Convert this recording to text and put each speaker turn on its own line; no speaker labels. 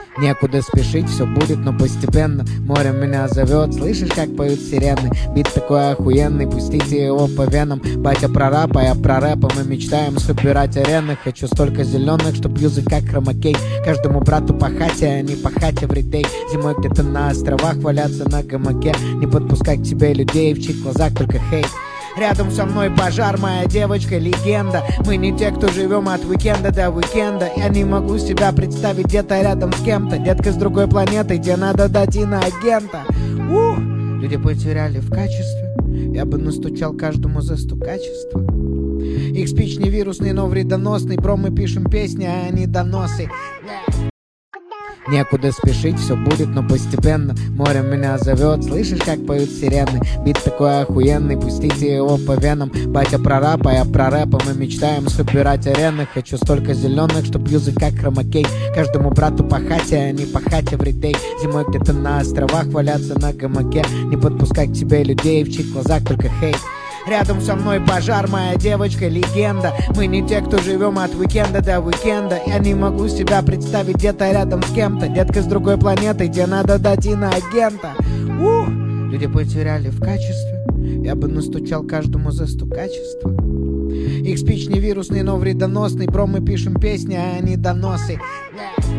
Некуда спешить, все будет, но постепенно. Море меня зовет, слышишь, как поют сирены? Бит такой охуенный, пустите его по венам. Батя про рэп, а я про рэп, мы мечтаем собирать арены. Хочу столько зеленых, чтоб юзать как хромакей. Каждому брату по хате, а не по хате в ритей. Зимой где-то на островах валяться на гамаке. Не подпускать к тебе людей, в чьих глазах только хейт. Рядом со мной пожар, моя девочка легенда. Мы не те, кто живем от уикенда до уикенда. Я не могу себя представить где-то рядом с кем-то. Детка с другой планеты, где надо дать иноагента. Люди потеряли в качестве. Я бы настучал каждому за стукачество. Их спич не вирусный, но вредоносный. Бро, мы пишем песни, а они доносы. Некуда спешить, все будет, но постепенно. Море меня зовет, слышишь, как поют сирены? Бит такой охуенный, пустите его по венам. Батя про рэп, а я про рэп, мы мечтаем собирать арены. Хочу столько зеленых, чтоб юзать как хромакей. Каждому брату по хате, а не по хате в ритей. Зимой где-то на островах валяться на гамаке. Не подпускать к тебе людей, в чьих глазах только хейт. Рядом со мной пожар, моя девочка легенда. Мы не те, кто живем от уикенда до уикенда. Я не могу себя представить где-то рядом с кем-то. Детка с другой планеты, где надо дать иноагента. Люди потеряли в качестве. Я бы настучал каждому за стукачество. Их спич не вирусный, но вредоносный. Бро, мы пишем песни, а они доносы.